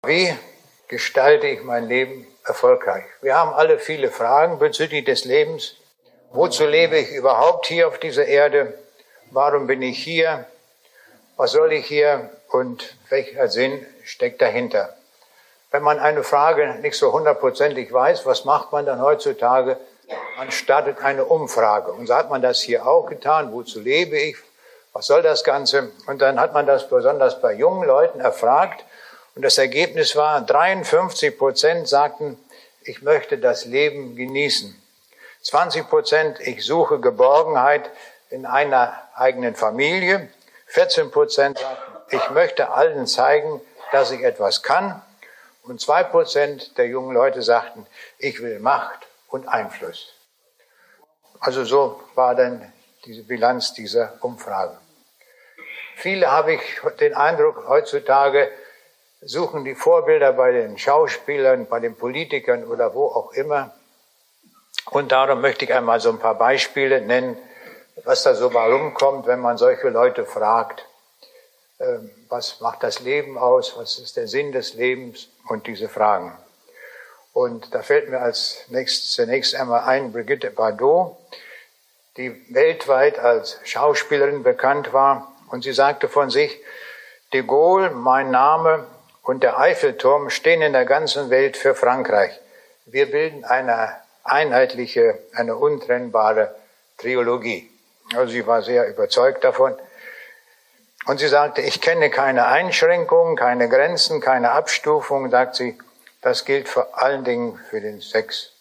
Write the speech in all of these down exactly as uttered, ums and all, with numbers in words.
Wie gestalte ich mein Leben erfolgreich? Wir haben alle viele Fragen bezüglich des Lebens. Wozu lebe ich überhaupt hier auf dieser Erde? Warum bin ich hier? Was soll ich hier? Und welcher Sinn steckt dahinter? Wenn man eine Frage nicht so hundertprozentig weiß, was macht man dann heutzutage? Man startet eine Umfrage. Und so hat man das hier auch getan. Wozu lebe ich? Was soll das Ganze? Und dann hat man das besonders bei jungen Leuten erfragt. Und das Ergebnis war, dreiundfünfzig Prozent sagten, ich möchte das Leben genießen. zwanzig Prozent, ich suche Geborgenheit in einer eigenen Familie. vierzehn Prozent sagten, ich möchte allen zeigen, dass ich etwas kann. Und zwei Prozent der jungen Leute sagten, ich will Macht und Einfluss. Also so war dann diese Bilanz dieser Umfrage. Viele, habe ich den Eindruck, heutzutage suchen die Vorbilder bei den Schauspielern, bei den Politikern oder wo auch immer. Und darum möchte ich einmal so ein paar Beispiele nennen, was da so mal rumkommt, wenn man solche Leute fragt, äh, was macht das Leben aus, was ist der Sinn des Lebens und diese Fragen. Und da fällt mir als nächstes zunächst einmal ein Brigitte Bardot, die weltweit als Schauspielerin bekannt war. Und sie sagte von sich, de Gaulle, mein Name und der Eiffelturm stehen in der ganzen Welt für Frankreich. Wir bilden eine einheitliche, eine untrennbare Trilogie. Also sie war sehr überzeugt davon. Und sie sagte, ich kenne keine Einschränkungen, keine Grenzen, keine Abstufungen, sagt sie. Das gilt vor allen Dingen für den Sex.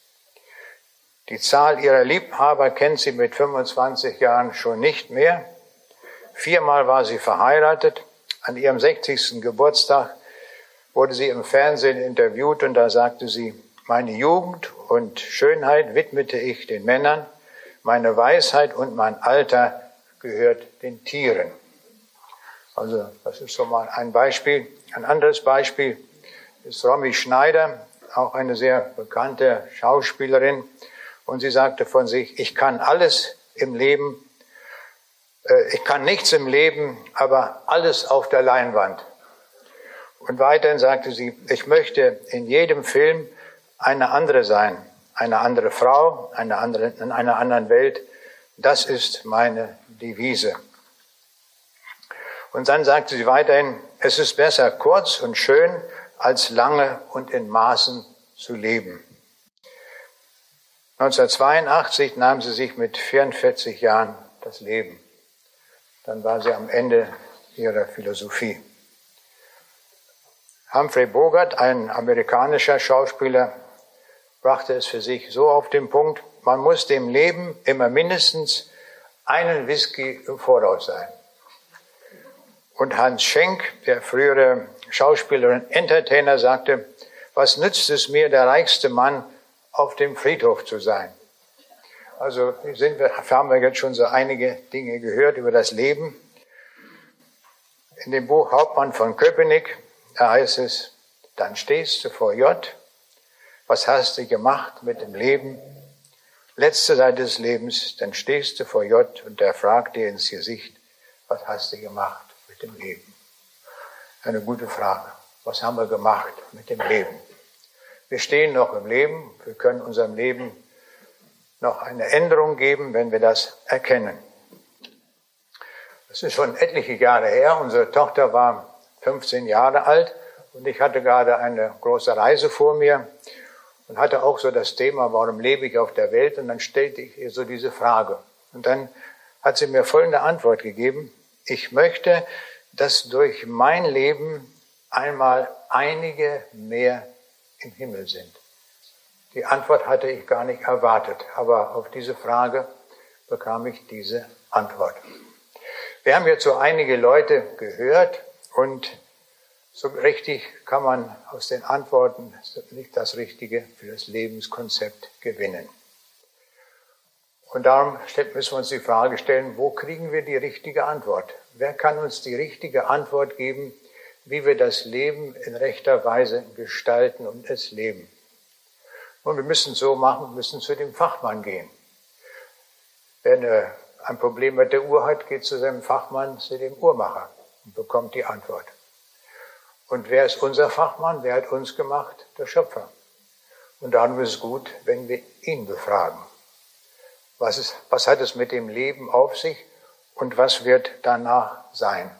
Die Zahl ihrer Liebhaber kennt sie mit fünfundzwanzig Jahren schon nicht mehr. Viermal war sie verheiratet. An ihrem sechzigsten Geburtstag wurde sie im Fernsehen interviewt und da sagte sie, meine Jugend und Schönheit widmete ich den Männern, meine Weisheit und mein Alter gehört den Tieren. Also das ist schon mal ein Beispiel. Ein anderes Beispiel ist Romy Schneider, auch eine sehr bekannte Schauspielerin. Und sie sagte von sich, ich kann alles im Leben, äh, ich kann nichts im Leben, aber alles auf der Leinwand. Und weiterhin sagte sie, ich möchte in jedem Film eine andere sein, eine andere Frau, eine andere, in einer anderen Welt. Das ist meine Devise. Und dann sagte sie weiterhin, es ist besser kurz und schön, als lange und in Maßen zu leben. neunzehnhundertzweiundachtzig nahm sie sich mit vierundvierzig Jahren das Leben. Dann war sie am Ende ihrer Philosophie. Humphrey Bogart, ein amerikanischer Schauspieler, brachte es für sich so auf den Punkt, man muss dem Leben immer mindestens einen Whisky im Voraus sein. Und Hans Schenk, der frühere Schauspieler und Entertainer, sagte, was nützt es mir, der reichste Mann auf dem Friedhof zu sein? Also sind wir, haben wir jetzt schon so einige Dinge gehört über das Leben. In dem Buch Hauptmann von Köpenick, da heißt es, dann stehst du vor J, was hast du gemacht mit dem Leben? Letzte Seite des Lebens, dann stehst du vor J und der fragt dir ins Gesicht, was hast du gemacht mit dem Leben? Eine gute Frage. Was haben wir gemacht mit dem Leben? Wir stehen noch im Leben, wir können unserem Leben noch eine Änderung geben, wenn wir das erkennen. Das ist schon etliche Jahre her. Unsere Tochter war fünfzehn Jahre alt und ich hatte gerade eine große Reise vor mir und hatte auch so das Thema, warum lebe ich auf der Welt? Und dann stellte ich ihr so diese Frage. Und dann hat sie mir folgende Antwort gegeben. Ich möchte, dass durch mein Leben einmal einige mehr im Himmel sind. Die Antwort hatte ich gar nicht erwartet, aber auf diese Frage bekam ich diese Antwort. Wir haben jetzt so einige Leute gehört und so richtig kann man aus den Antworten nicht das Richtige für das Lebenskonzept gewinnen. Und darum müssen wir uns die Frage stellen, wo kriegen wir die richtige Antwort? Wer kann uns die richtige Antwort geben, wie wir das Leben in rechter Weise gestalten und es leben? Und wir müssen es so machen, müssen zu dem Fachmann gehen. Wer ein Problem mit der Uhr hat, geht zu seinem Fachmann, zu dem Uhrmacher und bekommt die Antwort. Und wer ist unser Fachmann? Wer hat uns gemacht? Der Schöpfer. Und darum ist es gut, wenn wir ihn befragen. Was, ist, was hat es mit dem Leben auf sich und was wird danach sein?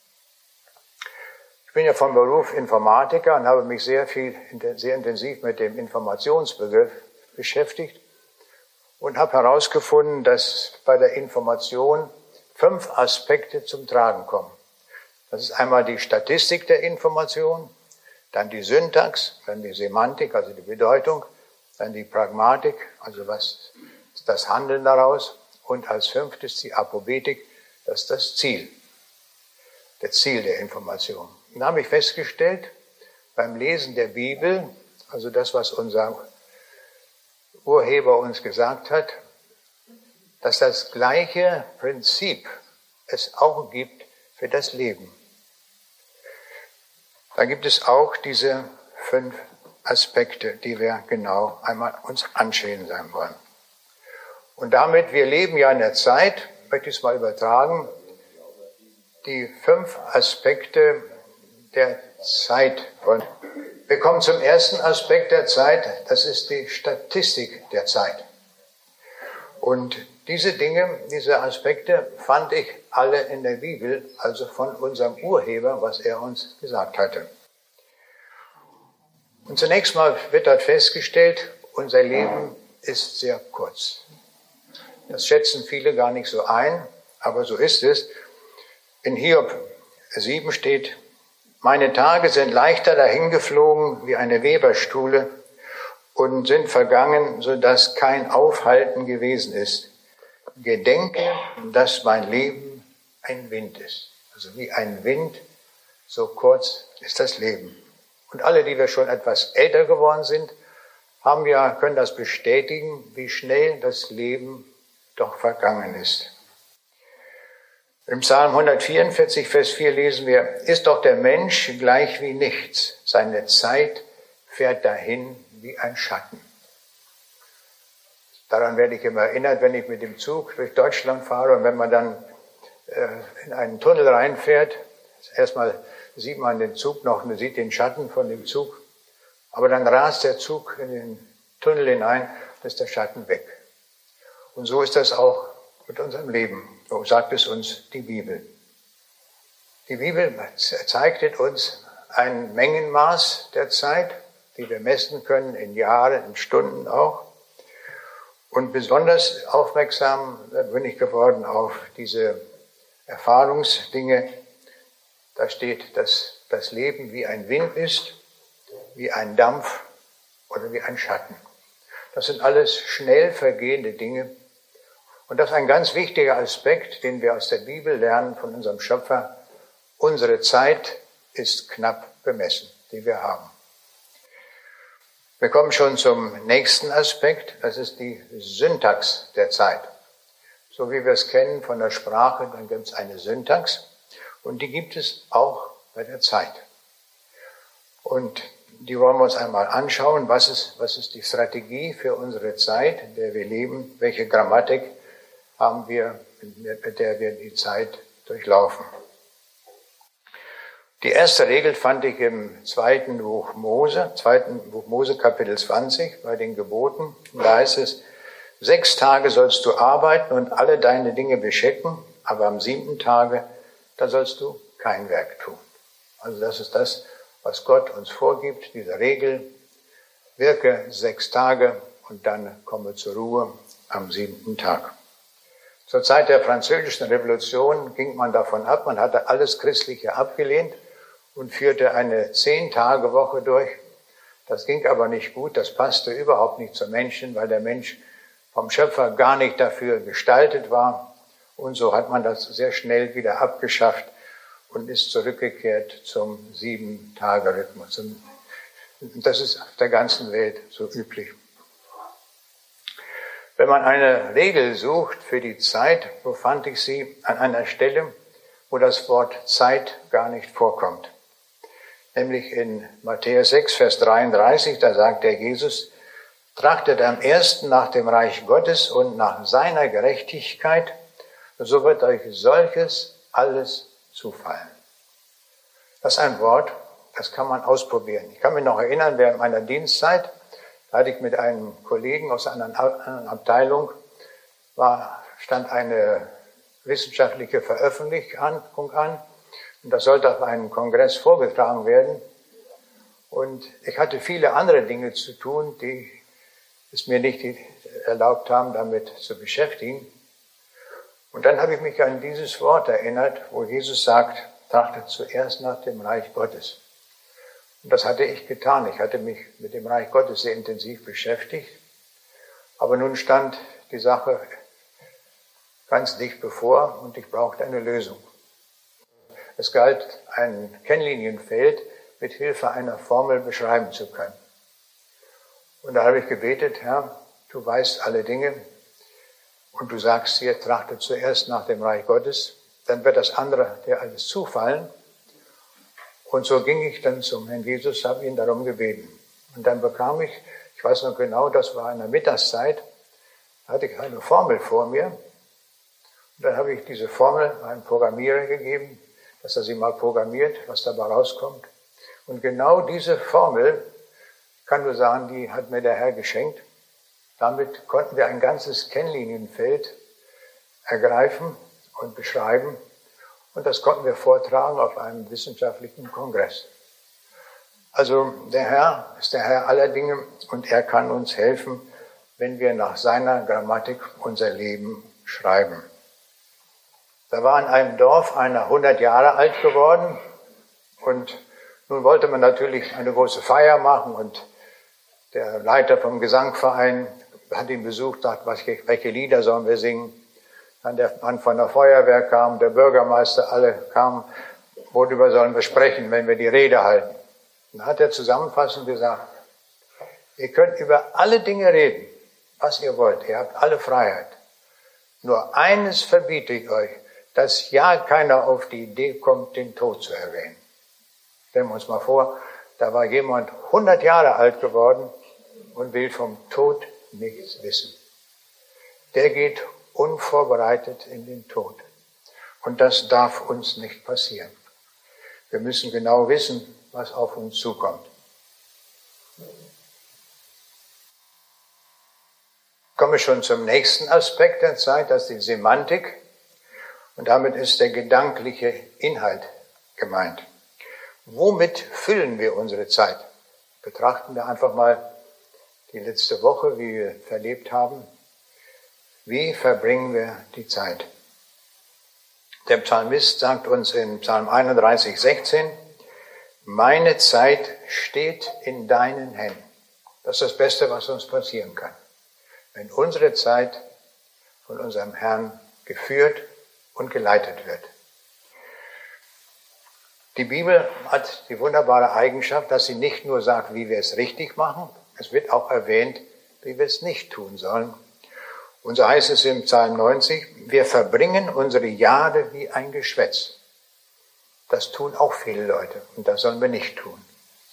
Ich bin ja von Beruf Informatiker und habe mich sehr viel, sehr intensiv mit dem Informationsbegriff beschäftigt und habe herausgefunden, dass bei der Information fünf Aspekte zum Tragen kommen. Das ist einmal die Statistik der Information, dann die Syntax, dann die Semantik, also die Bedeutung, dann die Pragmatik, also was ist das Handeln daraus, und als fünftes die Apobetik, das ist das Ziel, das Ziel der Information. Und da habe ich festgestellt, beim Lesen der Bibel, also das, was unser Urheber uns gesagt hat, dass das gleiche Prinzip es auch gibt für das Leben. Da gibt es auch diese fünf Aspekte, die wir genau einmal uns anschauen wollen. Und damit, wir leben ja in der Zeit, möchte ich es mal übertragen, die fünf Aspekte der Zeit. Und wir kommen zum ersten Aspekt der Zeit, das ist die Statistik der Zeit. Und diese Dinge, diese Aspekte fand ich alle in der Bibel, also von unserem Urheber, was er uns gesagt hatte. Und zunächst mal wird dort festgestellt, unser Leben ist sehr kurz. Das schätzen viele gar nicht so ein, aber so ist es. In Hiob sieben steht, meine Tage sind leichter dahingeflogen wie eine Weberstuhle und sind vergangen, sodass kein Aufhalten gewesen ist. Gedenke, dass mein Leben ein Wind ist. Also wie ein Wind, so kurz ist das Leben. Und alle, die wir schon etwas älter geworden sind, haben ja, können das bestätigen, wie schnell das Leben doch vergangen ist. Im Psalm hundertvierundvierzig, Vers vier lesen wir, ist doch der Mensch gleich wie nichts. Seine Zeit fährt dahin wie ein Schatten. Daran werde ich immer erinnert, wenn ich mit dem Zug durch Deutschland fahre und wenn man dann äh, in einen Tunnel reinfährt. Erstmal sieht man den Zug noch, man sieht den Schatten von dem Zug. Aber dann rast der Zug in den Tunnel hinein, dann ist der Schatten weg. Und so ist das auch mit unserem Leben. So sagt es uns die Bibel. Die Bibel zeigt uns ein Mengenmaß der Zeit, die wir messen können in Jahren, in Stunden auch. Und besonders aufmerksam bin ich geworden auf diese Erfahrungsdinge. Da steht, dass das Leben wie ein Wind ist, wie ein Dampf oder wie ein Schatten. Das sind alles schnell vergehende Dinge. Und das ist ein ganz wichtiger Aspekt, den wir aus der Bibel lernen von unserem Schöpfer. Unsere Zeit ist knapp bemessen, die wir haben. Wir kommen schon zum nächsten Aspekt, das ist die Syntax der Zeit. So wie wir es kennen von der Sprache, dann gibt es eine Syntax und die gibt es auch bei der Zeit. Und die wollen wir uns einmal anschauen, was ist, was ist die Strategie für unsere Zeit, in der wir leben, welche Grammatik haben wir, mit der wir die Zeit durchlaufen. Die erste Regel fand ich im zweiten Buch Mose, zweiten Buch Mose, Kapitel zwanzig, bei den Geboten. Da heißt es, sechs Tage sollst du arbeiten und alle deine Dinge beschicken, aber am siebten Tage, da sollst du kein Werk tun. Also das ist das, was Gott uns vorgibt, diese Regel. Wirke sechs Tage und dann komme zur Ruhe am siebten Tag. Zur Zeit der Französischen Revolution ging man davon ab, man hatte alles Christliche abgelehnt und führte eine Zehn-Tage-Woche durch. Das ging aber nicht gut, das passte überhaupt nicht zum Menschen, weil der Mensch vom Schöpfer gar nicht dafür gestaltet war. Und so hat man das sehr schnell wieder abgeschafft und ist zurückgekehrt zum Sieben-Tage-Rhythmus. Das ist auf der ganzen Welt so üblich. Wenn man eine Regel sucht für die Zeit, so fand ich sie an einer Stelle, wo das Wort Zeit gar nicht vorkommt. Nämlich in Matthäus sechs, Vers dreiunddreißig, da sagt der Jesus, trachtet am ersten nach dem Reich Gottes und nach seiner Gerechtigkeit, so wird euch solches alles zufallen. Das ist ein Wort, das kann man ausprobieren. Ich kann mich noch erinnern, während meiner Dienstzeit, da hatte ich mit einem Kollegen aus einer anderen Abteilung, war, stand eine wissenschaftliche Veröffentlichung an und das sollte auf einem Kongress vorgetragen werden. Und ich hatte viele andere Dinge zu tun, die es mir nicht erlaubt haben, damit zu beschäftigen. Und dann habe ich mich an dieses Wort erinnert, wo Jesus sagt, trachtet zuerst nach dem Reich Gottes. Und das hatte ich getan. Ich hatte mich mit dem Reich Gottes sehr intensiv beschäftigt. Aber nun stand die Sache ganz dicht bevor und ich brauchte eine Lösung. Es galt, ein Kennlinienfeld mit Hilfe einer Formel beschreiben zu können. Und da habe ich gebetet, Herr, du weißt alle Dinge und du sagst hier, trachte zuerst nach dem Reich Gottes, dann wird das andere dir alles zufallen. Und so ging ich dann zum Herrn Jesus, habe ihn darum gebeten. Und dann bekam ich, ich weiß noch genau, das war in der Mittagszeit, da hatte ich eine Formel vor mir. Und dann habe ich diese Formel einem Programmierer gegeben, dass er sie mal programmiert, was dabei rauskommt. Und genau diese Formel, ich kann nur sagen, die hat mir der Herr geschenkt. Damit konnten wir ein ganzes Kennlinienfeld ergreifen und beschreiben. Und das konnten wir vortragen auf einem wissenschaftlichen Kongress. Also der Herr ist der Herr aller Dinge und er kann uns helfen, wenn wir nach seiner Grammatik unser Leben schreiben. Da war in einem Dorf einer hundert Jahre alt geworden und nun wollte man natürlich eine große Feier machen und der Leiter vom Gesangverein hat ihn besucht, sagt, welche Lieder sollen wir singen? Dann der Mann von der Feuerwehr kam, der Bürgermeister, alle kamen, worüber sollen wir sprechen, wenn wir die Rede halten? Dann hat er zusammenfassend gesagt, ihr könnt über alle Dinge reden, was ihr wollt, ihr habt alle Freiheit. Nur eines verbiete ich euch, dass ja keiner auf die Idee kommt, den Tod zu erwähnen. Stellen wir uns mal vor, da war jemand hundert Jahre alt geworden und will vom Tod nichts wissen. Der geht unvorbereitet in den Tod. Und das darf uns nicht passieren. Wir müssen genau wissen, was auf uns zukommt. Ich komme schon zum nächsten Aspekt der Zeit, das ist die Semantik. Und damit ist der gedankliche Inhalt gemeint. Womit füllen wir unsere Zeit? Betrachten wir einfach mal die letzte Woche, wie wir verlebt haben. Wie verbringen wir die Zeit? Der Psalmist sagt uns in Psalm einunddreißig, sechzehn, meine Zeit steht in deinen Händen. Das ist das Beste, was uns passieren kann. Wenn unsere Zeit von unserem Herrn geführt und geleitet wird. Die Bibel hat die wunderbare Eigenschaft, dass sie nicht nur sagt, wie wir es richtig machen, es wird auch erwähnt, wie wir es nicht tun sollen. Und so heißt es im Psalm neunzig, wir verbringen unsere Jahre wie ein Geschwätz. Das tun auch viele Leute und das sollen wir nicht tun.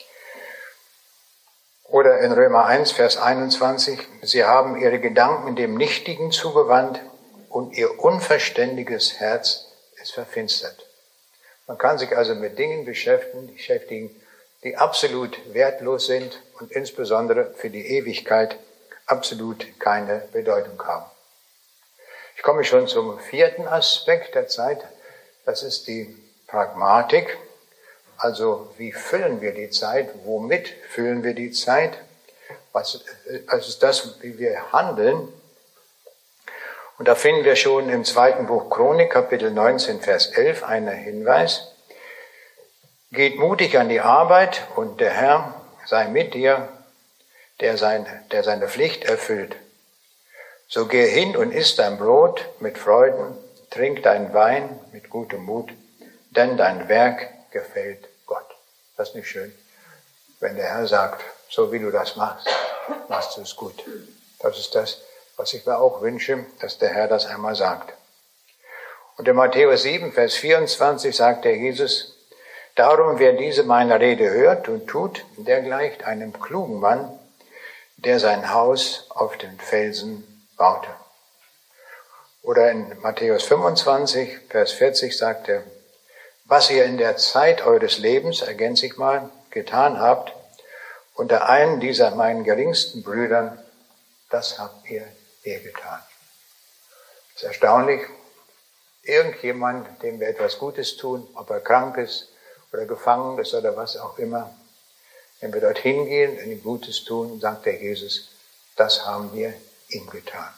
Oder in Römer eins, Vers einundzwanzig, sie haben ihre Gedanken dem Nichtigen zugewandt und ihr unverständiges Herz ist verfinstert. Man kann sich also mit Dingen beschäftigen, beschäftigen, die absolut wertlos sind und insbesondere für die Ewigkeit absolut keine Bedeutung haben. Ich komme schon zum vierten Aspekt der Zeit, das ist die Pragmatik. Also wie füllen wir die Zeit, womit füllen wir die Zeit, was, was ist das, wie wir handeln. Und da finden wir schon im zweiten Buch Chronik, Kapitel neunzehn, Vers elf, einen Hinweis. Geht mutig an die Arbeit und der Herr sei mit dir, der, sein, der seine Pflicht erfüllt. So gehe hin und iss dein Brot mit Freuden, trink deinen Wein mit gutem Mut, denn dein Werk gefällt Gott. Das ist nicht schön, wenn der Herr sagt, so wie du das machst, machst du es gut. Das ist das, was ich mir auch wünsche, dass der Herr das einmal sagt. Und in Matthäus sieben, Vers vierundzwanzig sagt der Jesus, darum, wer diese meine Rede hört und tut, der gleicht einem klugen Mann, der sein Haus auf den Felsen baute. Oder in Matthäus fünfundzwanzig, Vers vierzig sagt er, was ihr in der Zeit eures Lebens, ergänze ich mal, getan habt, unter einen dieser meinen geringsten Brüdern, das habt ihr mir getan. Es ist erstaunlich, irgendjemand, dem wir etwas Gutes tun, ob er krank ist oder gefangen ist oder was auch immer, wenn wir dorthin gehen und ihm Gutes tun, sagt der Jesus, das haben wir ihm getan.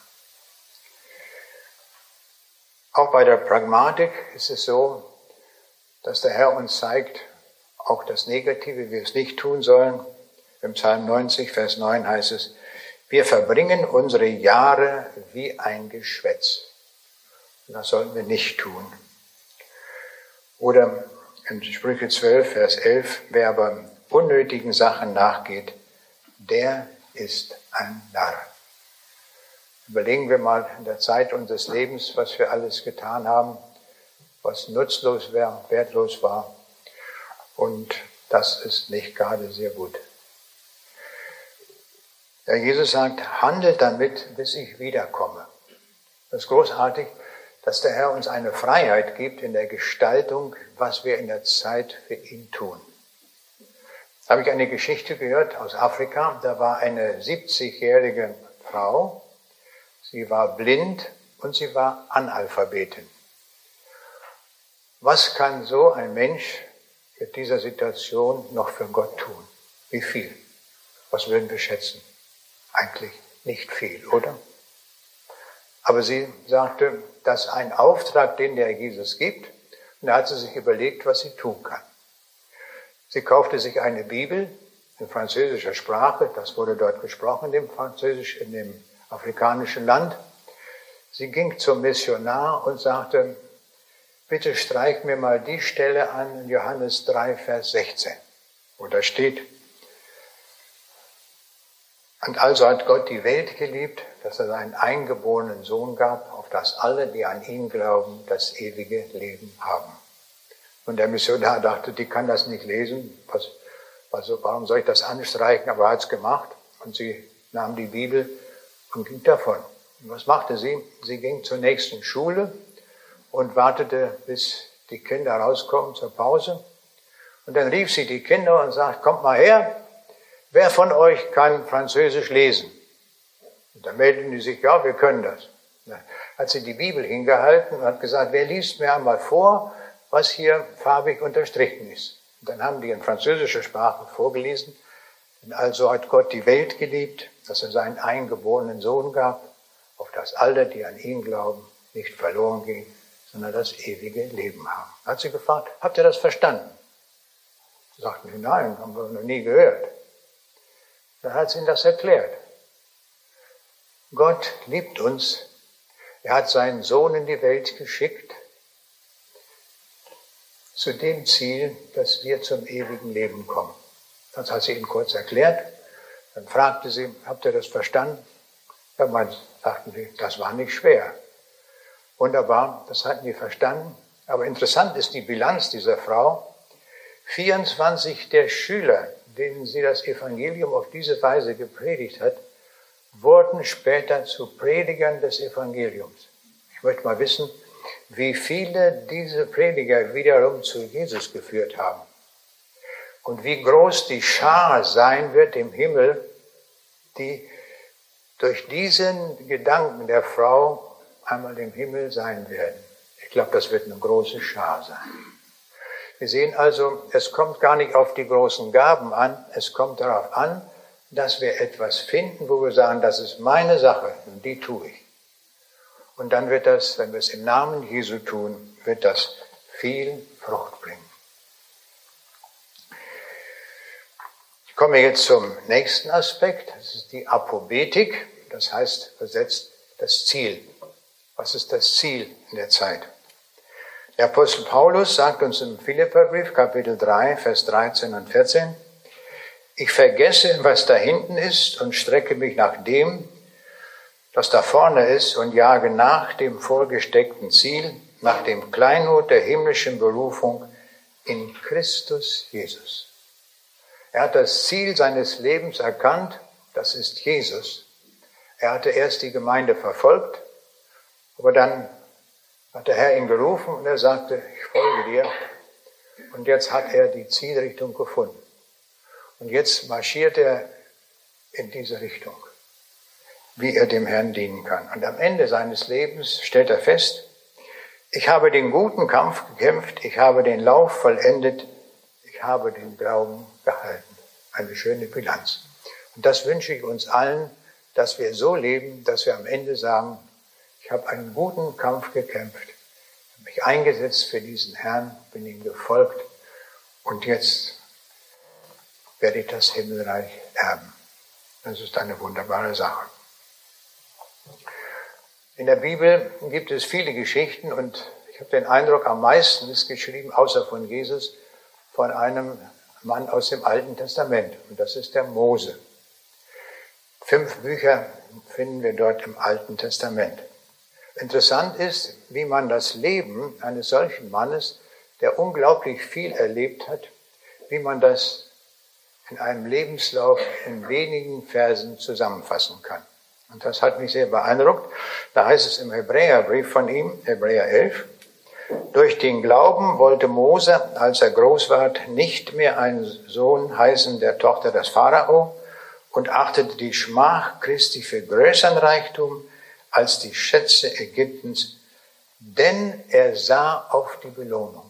Auch bei der Pragmatik ist es so, dass der Herr uns zeigt, auch das Negative, wie wir es nicht tun sollen. Im Psalm neunzig, Vers neun heißt es, wir verbringen unsere Jahre wie ein Geschwätz. Und das sollten wir nicht tun. Oder in Sprüche zwölf, Vers elf, wer aber unnötigen Sachen nachgeht, der ist ein Narr. Überlegen wir mal in der Zeit unseres Lebens, was wir alles getan haben, was nutzlos war, wertlos war. Und das ist nicht gerade sehr gut. Ja, Jesus sagt, handelt damit, bis ich wiederkomme. Das ist großartig, dass der Herr uns eine Freiheit gibt in der Gestaltung, was wir in der Zeit für ihn tun. Da habe ich eine Geschichte gehört aus Afrika. Da war eine siebzigjährige Frau. Sie war blind und sie war Analphabetin. Was kann so ein Mensch in dieser Situation noch für Gott tun? Wie viel? Was würden wir schätzen? Eigentlich nicht viel, oder? Aber sie sagte, das ist ein Auftrag, den der Jesus gibt. Und da hat sie sich überlegt, was sie tun kann. Sie kaufte sich eine Bibel in französischer Sprache. Das wurde dort gesprochen, in dem Französisch, in dem afrikanischen Land. Sie ging zum Missionar und sagte, bitte streich mir mal die Stelle an in Johannes drei, Vers sechzehn, wo da steht, und also hat Gott die Welt geliebt, dass er seinen eingeborenen Sohn gab, auf dass alle, die an ihn glauben, das ewige Leben haben. Und der Missionar dachte, die kann das nicht lesen, was, also warum soll ich das anstreichen? Aber er hat es gemacht und sie nahm die Bibel und ging davon. Und was machte sie? Sie ging zur nächsten Schule und wartete, bis die Kinder rauskommen zur Pause. Und dann rief sie die Kinder und sagt, kommt mal her, wer von euch kann Französisch lesen? Und dann meldeten die sich, ja, wir können das. Dann hat sie die Bibel hingehalten und hat gesagt, wer liest mir einmal vor, was hier farbig unterstrichen ist. Und dann haben die in französischer Sprache vorgelesen. Denn also hat Gott die Welt geliebt, dass er seinen eingeborenen Sohn gab, auf dass alle, die an ihn glauben, nicht verloren gehen, sondern das ewige Leben haben. Hat sie gefragt, habt ihr das verstanden? Sagten sie, nein, haben wir noch nie gehört. Dann hat sie ihnen das erklärt. Gott liebt uns. Er hat seinen Sohn in die Welt geschickt, zu dem Ziel, dass wir zum ewigen Leben kommen. Das hat sie ihnen kurz erklärt. Dann fragte sie, habt ihr das verstanden? Ja, man, sagten sie, das war nicht schwer. Wunderbar, das hatten die verstanden. Aber interessant ist die Bilanz dieser Frau. vierundzwanzig der Schüler, denen sie das Evangelium auf diese Weise gepredigt hat, wurden später zu Predigern des Evangeliums. Ich möchte mal wissen, wie viele diese Prediger wiederum zu Jesus geführt haben. Und wie groß die Schar sein wird im Himmel, die durch diesen Gedanken der Frau einmal im Himmel sein werden. Ich glaube, das wird eine große Schar sein. Wir sehen also, es kommt gar nicht auf die großen Gaben an, es kommt darauf an, dass wir etwas finden, wo wir sagen, das ist meine Sache und die tue ich. Und dann wird das, wenn wir es im Namen Jesu tun, wird das viel Frucht bringen. Ich komme jetzt zum nächsten Aspekt, das ist die Apobetik, das heißt übersetzt das Ziel. Was ist das Ziel in der Zeit? Der Apostel Paulus sagt uns im Philipperbrief, Kapitel drei, Vers dreizehn und vierzehn, ich vergesse, was da hinten ist und strecke mich nach dem, das da vorne ist und jage nach dem vorgesteckten Ziel, nach dem Kleinod der himmlischen Berufung in Christus Jesus. Er hat das Ziel seines Lebens erkannt, das ist Jesus. Er hatte erst die Gemeinde verfolgt, aber dann hat der Herr ihn gerufen und er sagte, ich folge dir. Und jetzt hat er die Zielrichtung gefunden. Und jetzt marschiert er in diese Richtung, wie er dem Herrn dienen kann. Und am Ende seines Lebens stellt er fest, ich habe den guten Kampf gekämpft, ich habe den Lauf vollendet, ich habe den Glauben gehalten. Eine schöne Bilanz. Und das wünsche ich uns allen, dass wir so leben, dass wir am Ende sagen, ich habe einen guten Kampf gekämpft, habe mich eingesetzt für diesen Herrn, bin ihm gefolgt und jetzt werde ich das Himmelreich erben. Das ist eine wunderbare Sache. In der Bibel gibt es viele Geschichten und ich habe den Eindruck, am meisten ist geschrieben, außer von Jesus, von einem Mann aus dem Alten Testament. Und das ist der Mose. Fünf Bücher finden wir dort im Alten Testament. Interessant ist, wie man das Leben eines solchen Mannes, der unglaublich viel erlebt hat, wie man das in einem Lebenslauf in wenigen Versen zusammenfassen kann. Und das hat mich sehr beeindruckt. Da heißt es im Hebräerbrief von ihm, Hebräer elf, durch den Glauben wollte Mose, als er groß ward, nicht mehr ein Sohn heißen der Tochter des Pharao und achtete die Schmach Christi für größeren Reichtum als die Schätze Ägyptens, denn er sah auf die Belohnung.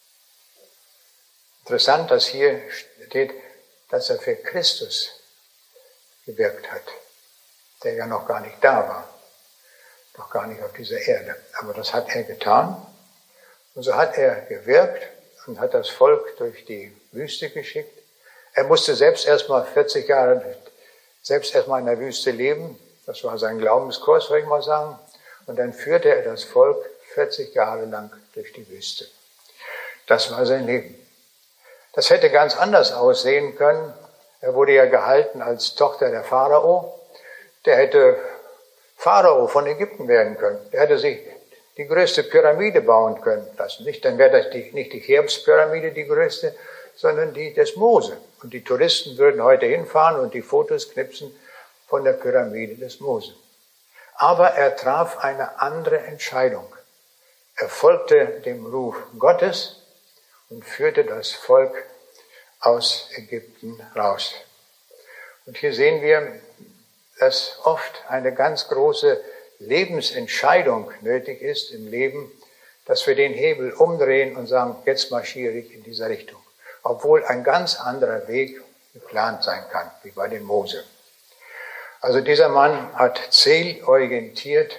Interessant, dass hier steht, dass er für Christus gewirkt hat, der ja noch gar nicht da war, noch gar nicht auf dieser Erde. Aber das hat er getan. Und so hat er gewirkt und hat das Volk durch die Wüste geschickt. Er musste selbst erstmal vierzig Jahre, selbst erstmal in der Wüste leben. Das war sein Glaubenskurs, würde ich mal sagen. Und dann führte er das Volk vierzig Jahre lang durch die Wüste. Das war sein Leben. Das hätte ganz anders aussehen können. Er wurde ja gehalten als Tochter der Pharao. Der hätte Pharao von Ägypten werden können. Der hätte sich die größte Pyramide bauen können. Das nicht, dann wäre das die, nicht die Cheops-Pyramide die größte, sondern die des Mose. Und die Touristen würden heute hinfahren und die Fotos knipsen von der Pyramide des Mose. Aber er traf eine andere Entscheidung. Er folgte dem Ruf Gottes und führte das Volk aus Ägypten raus. Und hier sehen wir, dass oft eine ganz große Lebensentscheidung nötig ist im Leben, dass wir den Hebel umdrehen und sagen, jetzt marschiere ich in dieser Richtung. Obwohl ein ganz anderer Weg geplant sein kann, wie bei dem Mose. Also dieser Mann hat zielorientiert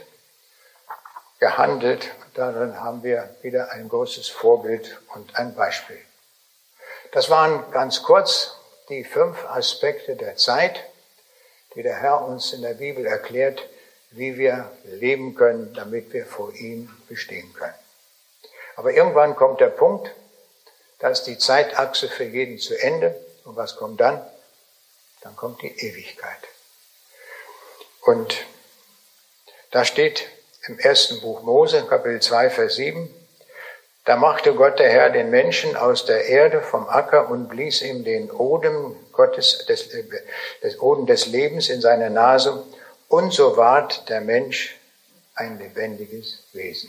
gehandelt. Darin haben wir wieder ein großes Vorbild und ein Beispiel. Das waren ganz kurz die fünf Aspekte der Zeit, die der Herr uns in der Bibel erklärt, wie wir leben können, damit wir vor ihm bestehen können. Aber irgendwann kommt der Punkt, da ist die Zeitachse für jeden zu Ende. Und was kommt dann? Dann kommt die Ewigkeit. Und da steht im ersten Buch Mose, Kapitel zwei, Vers sieben, da machte Gott der Herr den Menschen aus der Erde vom Acker und blies ihm den Odem Gottes, des, des Odem des Lebens in seine Nase, und so ward der Mensch ein lebendiges Wesen.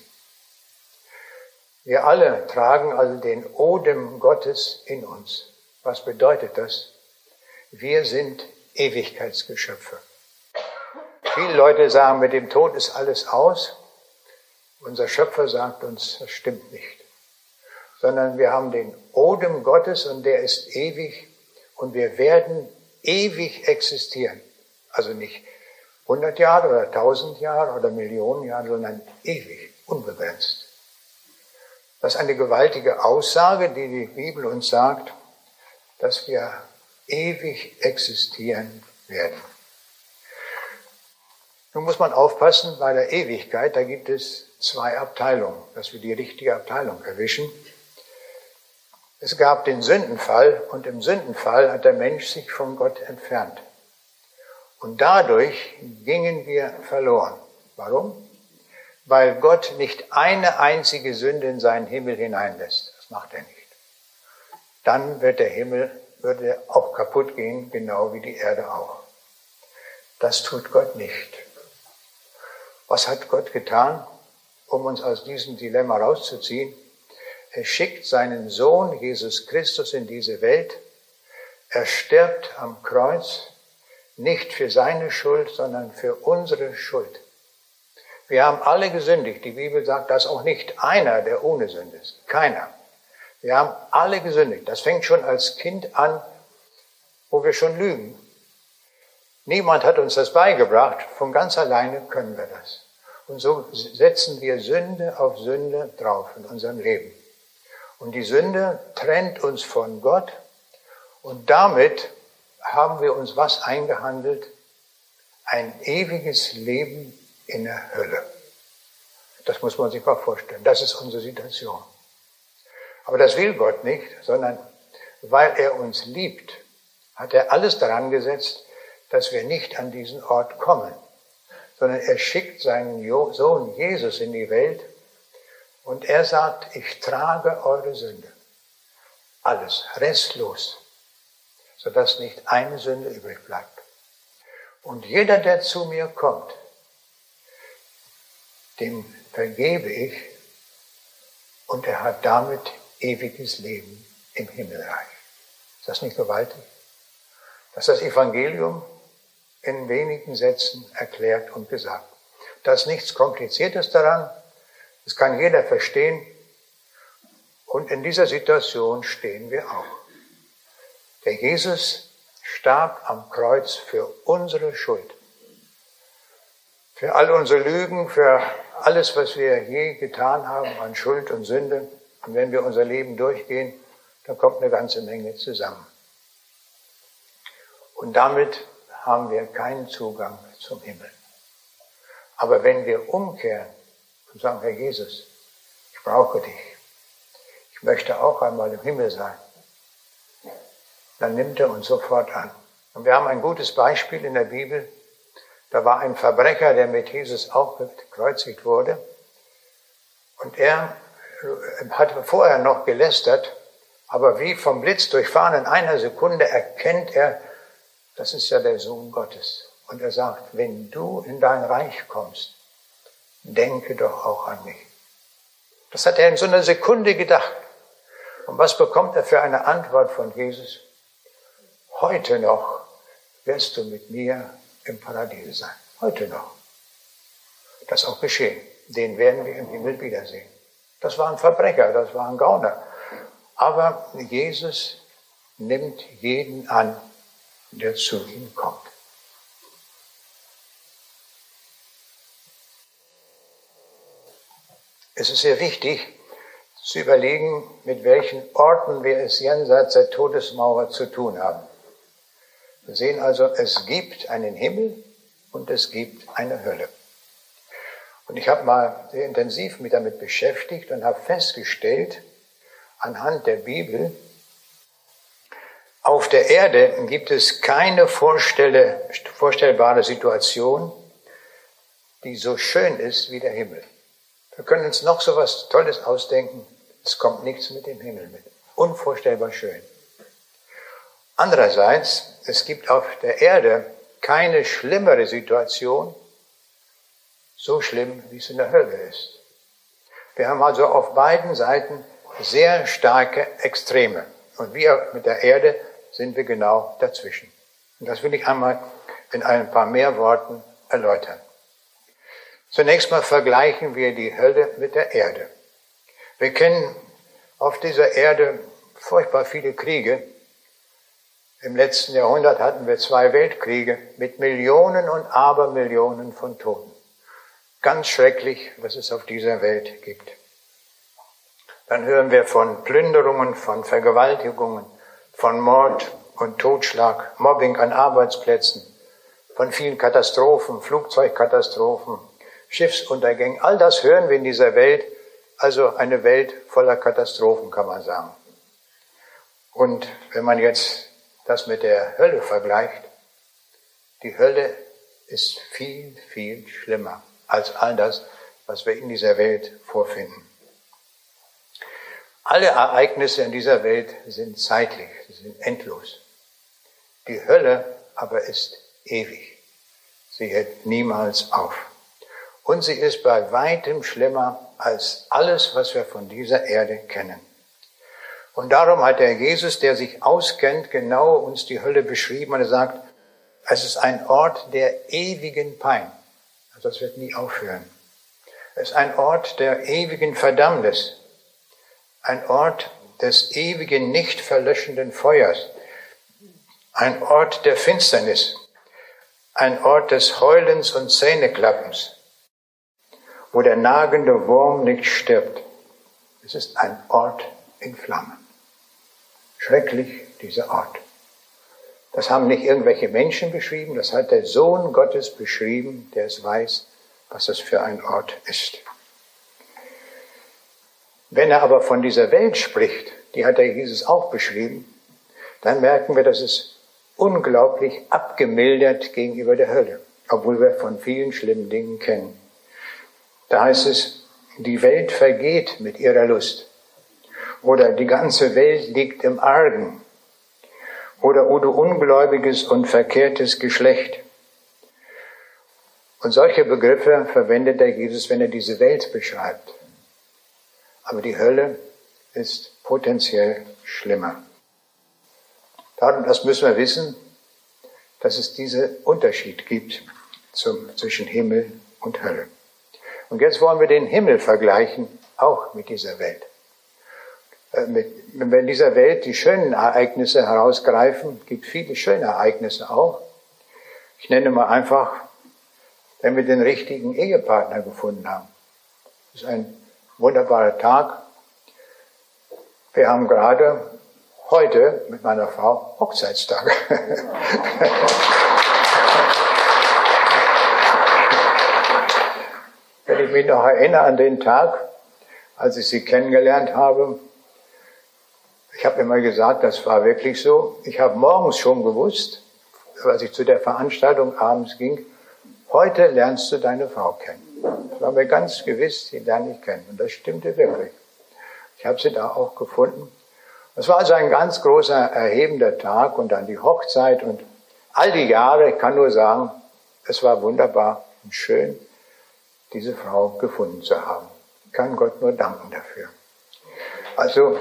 Wir alle tragen also den Odem Gottes in uns. Was bedeutet das? Wir sind Ewigkeitsgeschöpfe. Viele Leute sagen, mit dem Tod ist alles aus. Unser Schöpfer sagt uns, das stimmt nicht. Sondern wir haben den Odem Gottes und der ist ewig und wir werden ewig existieren. Also nicht hundert Jahre oder tausend Jahre oder Millionen Jahre, sondern ewig, unbegrenzt. Das ist eine gewaltige Aussage, die die Bibel uns sagt, dass wir ewig existieren werden. Nun muss man aufpassen, bei der Ewigkeit, da gibt es zwei Abteilungen, dass wir die richtige Abteilung erwischen. Es gab den Sündenfall und im Sündenfall hat der Mensch sich von Gott entfernt. Und dadurch gingen wir verloren. Warum? Weil Gott nicht eine einzige Sünde in seinen Himmel hineinlässt. Das macht er nicht. Dann wird der Himmel, würde auch kaputt gehen, genau wie die Erde auch. Das tut Gott nicht. Was hat Gott getan, um uns aus diesem Dilemma rauszuziehen? Er schickt seinen Sohn Jesus Christus in diese Welt. Er stirbt am Kreuz, nicht für seine Schuld, sondern für unsere Schuld. Wir haben alle gesündigt. Die Bibel sagt, dass auch nicht einer, der ohne Sünde ist. Keiner. Wir haben alle gesündigt. Das fängt schon als Kind an, wo wir schon lügen. Niemand hat uns das beigebracht. Von ganz alleine können wir das. Und so setzen wir Sünde auf Sünde drauf in unserem Leben. Und die Sünde trennt uns von Gott. Und damit haben wir uns was eingehandelt? Ein ewiges Leben in der Hölle. Das muss man sich mal vorstellen. Das ist unsere Situation. Aber das will Gott nicht, sondern weil er uns liebt, hat er alles daran gesetzt, dass wir nicht an diesen Ort kommen, sondern er schickt seinen Sohn Jesus in die Welt und er sagt, ich trage eure Sünde. Alles, restlos, sodass nicht eine Sünde übrig bleibt. Und jeder, der zu mir kommt, dem vergebe ich und er hat damit ewiges Leben im Himmelreich. Ist das nicht gewaltig? Das ist das Evangelium in wenigen Sätzen erklärt und gesagt. Da ist nichts Kompliziertes daran, das kann jeder verstehen und in dieser Situation stehen wir auch. Der Jesus starb am Kreuz für unsere Schuld. Für all unsere Lügen, für alles, was wir je getan haben an Schuld und Sünde. Und wenn wir unser Leben durchgehen, dann kommt eine ganze Menge zusammen. Und damit haben wir keinen Zugang zum Himmel. Aber wenn wir umkehren und sagen, Herr Jesus, ich brauche dich, ich möchte auch einmal im Himmel sein, dann nimmt er uns sofort an. Und wir haben ein gutes Beispiel in der Bibel. Da war ein Verbrecher, der mit Jesus auch gekreuzigt wurde. Und er hat vorher noch gelästert, aber wie vom Blitz durchfahren, in einer Sekunde erkennt er, das ist ja der Sohn Gottes. Und er sagt, wenn du in dein Reich kommst, denke doch auch an mich. Das hat er in so einer Sekunde gedacht. Und was bekommt er für eine Antwort von Jesus? Heute noch wirst du mit mir im Paradies sein. Heute noch. Das ist auch geschehen. Den werden wir im Himmel wiedersehen. Das war ein Verbrecher, das war ein Gauner. Aber Jesus nimmt jeden an, der zu ihm kommt. Es ist sehr wichtig, zu überlegen, mit welchen Orten wir es jenseits der Todesmauer zu tun haben. Wir sehen also, es gibt einen Himmel und es gibt eine Hölle. Und ich habe mal sehr intensiv mich damit beschäftigt und habe festgestellt, anhand der Bibel, auf der Erde gibt es keine vorstelle, vorstellbare Situation, die so schön ist wie der Himmel. Wir können uns noch so was Tolles ausdenken, es kommt nichts mit dem Himmel mit. Unvorstellbar schön. Andererseits, es gibt auf der Erde keine schlimmere Situation, so schlimm, wie es in der Hölle ist. Wir haben also auf beiden Seiten sehr starke Extreme. Und wir mit der Erde sind wir genau dazwischen. Und das will ich einmal in ein paar mehr Worten erläutern. Zunächst mal vergleichen wir die Hölle mit der Erde. Wir kennen auf dieser Erde furchtbar viele Kriege. Im letzten Jahrhundert hatten wir zwei Weltkriege mit Millionen und Abermillionen von Toten. Ganz schrecklich, was es auf dieser Welt gibt. Dann hören wir von Plünderungen, von Vergewaltigungen, von Mord und Totschlag, Mobbing an Arbeitsplätzen, von vielen Katastrophen, Flugzeugkatastrophen, Schiffsuntergängen. All das hören wir in dieser Welt, also eine Welt voller Katastrophen, kann man sagen. Und wenn man jetzt das mit der Hölle vergleicht, die Hölle ist viel, viel schlimmer als all das, was wir in dieser Welt vorfinden. Alle Ereignisse in dieser Welt sind zeitlich, sie sind endlos. Die Hölle aber ist ewig. Sie hört niemals auf. Und sie ist bei weitem schlimmer als alles, was wir von dieser Erde kennen. Und darum hat der Jesus, der sich auskennt, genau uns die Hölle beschrieben und er sagt, es ist ein Ort der ewigen Pein. Also das wird nie aufhören. Es ist ein Ort der ewigen Verdammnis. Ein Ort des ewigen, nicht verlöschenden Feuers. Ein Ort der Finsternis. Ein Ort des Heulens und Zähneklappens, wo der nagende Wurm nicht stirbt. Es ist ein Ort in Flammen. Schrecklich, dieser Ort. Das haben nicht irgendwelche Menschen beschrieben, das hat der Sohn Gottes beschrieben, der es weiß, was das für ein Ort ist. Wenn er aber von dieser Welt spricht, die hat der Jesus auch beschrieben, dann merken wir, dass es unglaublich abgemildert gegenüber der Hölle, obwohl wir von vielen schlimmen Dingen kennen. Da heißt es, die Welt vergeht mit ihrer Lust. Oder die ganze Welt liegt im Argen. Oder o du ungläubiges und verkehrtes Geschlecht. Und solche Begriffe verwendet der Jesus, wenn er diese Welt beschreibt. Aber die Hölle ist potenziell schlimmer. Darum, das müssen wir wissen, dass es diesen Unterschied gibt zum, zwischen Himmel und Hölle. Und jetzt wollen wir den Himmel vergleichen, auch mit dieser Welt. Äh, mit, wenn wir in dieser Welt die schönen Ereignisse herausgreifen, gibt viele schöne Ereignisse auch. Ich nenne mal einfach, wenn wir den richtigen Ehepartner gefunden haben. Das ist ein wunderbarer Tag. Wir haben gerade heute mit meiner Frau Hochzeitstag. Wenn ich mich noch erinnere an den Tag, als ich sie kennengelernt habe, ich habe immer gesagt, das war wirklich so. Ich habe morgens schon gewusst, als ich zu der Veranstaltung abends ging, heute lernst du deine Frau kennen. Das war mir ganz gewiss, die lerne ich kennen. Und das stimmte wirklich. Ich habe sie da auch gefunden. Es war also ein ganz großer, erhebender Tag und dann die Hochzeit und all die Jahre, ich kann nur sagen, es war wunderbar und schön, diese Frau gefunden zu haben. Ich kann Gott nur danken dafür. Also,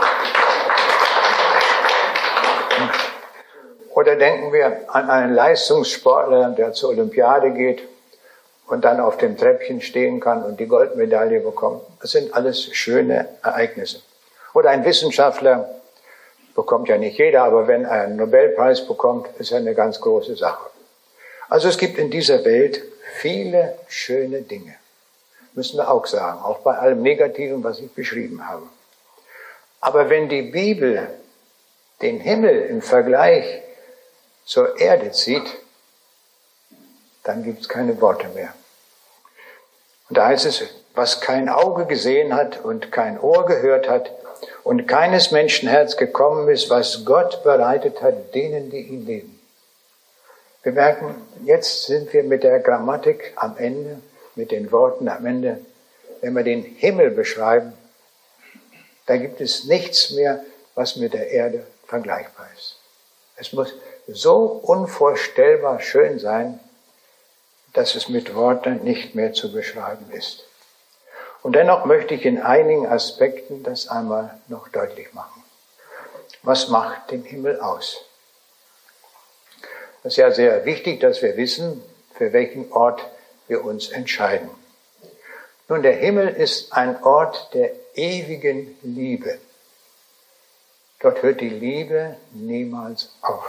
oder denken wir an einen Leistungssportler, der zur Olympiade geht und dann auf dem Treppchen stehen kann und die Goldmedaille bekommt. Das sind alles schöne Ereignisse. Oder ein Wissenschaftler, bekommt ja nicht jeder, aber wenn er einen Nobelpreis bekommt, ist er eine ganz große Sache. Also es gibt in dieser Welt viele schöne Dinge. Müssen wir auch sagen, auch bei allem Negativen, was ich beschrieben habe. Aber wenn die Bibel den Himmel im Vergleich zur Erde zieht, dann gibt es keine Worte mehr. Und da heißt es, was kein Auge gesehen hat und kein Ohr gehört hat und keines Menschen Herz gekommen ist, was Gott bereitet hat, denen, die ihn lieben. Wir merken, jetzt sind wir mit der Grammatik am Ende, mit den Worten am Ende. Wenn wir den Himmel beschreiben, da gibt es nichts mehr, was mit der Erde vergleichbar ist. Es muss so unvorstellbar schön sein, dass es mit Worten nicht mehr zu beschreiben ist. Und dennoch möchte ich in einigen Aspekten das einmal noch deutlich machen. Was macht den Himmel aus? Es ist ja sehr wichtig, dass wir wissen, für welchen Ort wir uns entscheiden. Nun, der Himmel ist ein Ort der ewigen Liebe. Dort hört die Liebe niemals auf.